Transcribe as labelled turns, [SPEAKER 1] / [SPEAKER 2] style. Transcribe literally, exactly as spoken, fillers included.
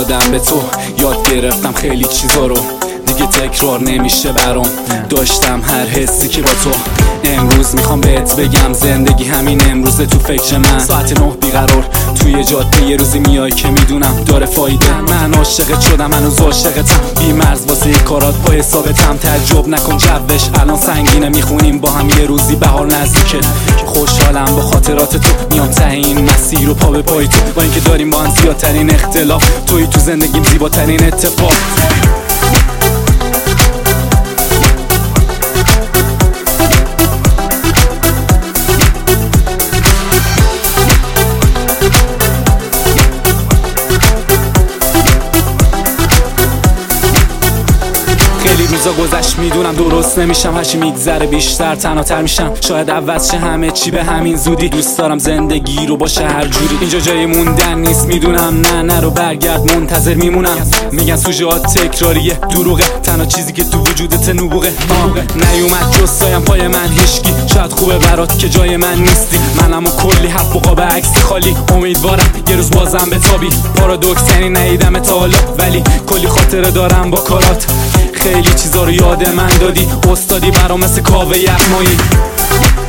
[SPEAKER 1] دادم به تو، یاد گرفتم خیلی چیزا رو، دیگه تکرار نمیشه برام. داشتم هر حسی که با تو. امروز میخوام بهت بگم زندگی همین امروزه تو فکر من. ساعت نه بیقرار توی جاده یه روزی میای که میدونم داره فایده. من عاشقت شدم، هنوز عاشقتم، بی مرز واسه کارات با حسابتم. تعجب نکن جوش الان سنگینه، میخونیم با هم یه روزی بهار نزدیکه. خوشحالم با خاطرات تو، میام ته این مسیر و پا به پای تو. با اینکه داریم با هم زیادترین اختلاف، توی تو زندگیم زیباترین اتفاق. خیلی روزا گذشت میدونم درست نمیشم، هرچی میگذره بیشتر تنهاتر میشم. شاید عوض شه همه چی به همین زودی، دوست دارم زندگی رو باشه هر جوری. اینجا جای موندن نیست میدونم، نه نه رو برگرد منتظر میمونم. میگن سوژه‌ات تکراریه، دروغه، تنها چیزی که تو وجودت نبوغه. نیومد جز سایم پای من هیچکی، شاید خوبه برات که جای من نیستی. منم و کلی حرف و قاب عکس خالی، امیدوارم یه روز بازم بتابی. پارادوکس یعنی ندیدم تا حالا، ولی کلی خاطره دارم با کارات. خیلی چیزا رو یاد من دادی، استادی برام مثل کاوه یغمایی.